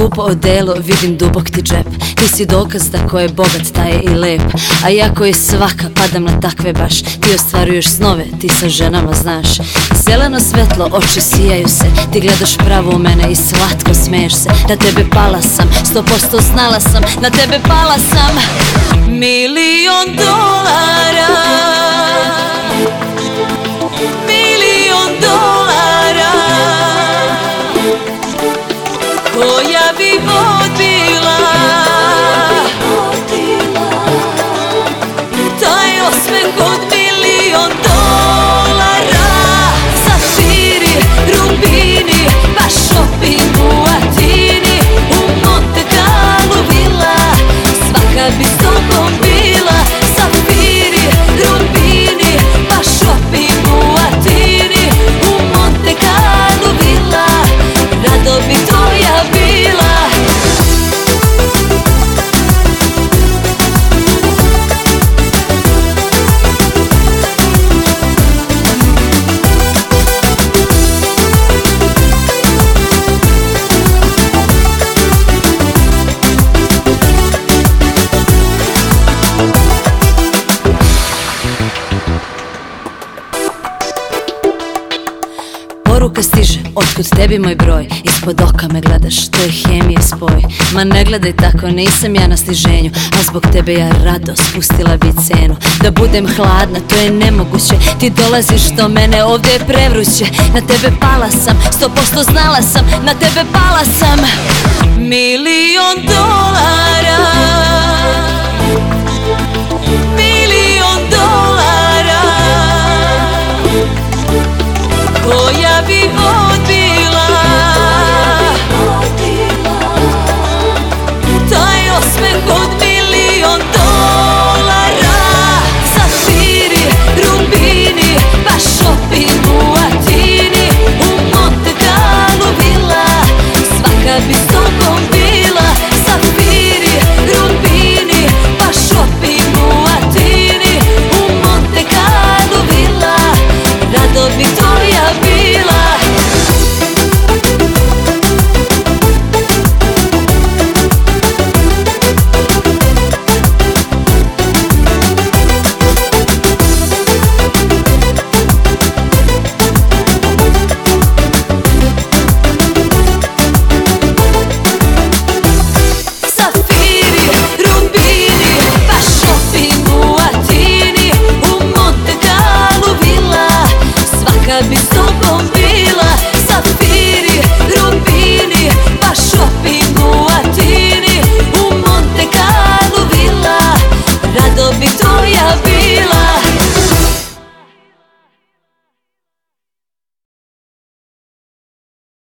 skupo odelo, vidim dubok ti džep. Ti si dokaz da ko je bogat taj je i lep. A ja koji svaka padam na takve baš. Ti ostvaruješ snove, ti sa ženama znaš. Zeleno svetlo, oči sijaju se. Ti gledaš pravo u mene i slatko smeješ se. Na tebe pala sam, 100% znala sam. Na tebe pala sam. $1.000.000, $1.000.000, koja bi odbila taj osmeh od $1.000.000. Safiri, rubini, pa shopping u Atini, u Monte Carlo vila, svaka bi s tobom bila. Safiri, rubini, pa shopping u Atini, u Monte Carlo vila, rado bi tvoja bila. Poruka stiže, otkud tebi moj broj? Ispod oka me gledaš, to je hemije spoj. Ma ne gledaj tako, nisam ja na sniženju, a zbog tebe ja rado spustila bi cenu. Da budem hladna, to je nemoguće. Ti dolaziš do mene, ovdje je prevruće. Na tebe pala sam, 100% znala sam. Na tebe pala sam. $1.000.000, $1.000.000, koja bi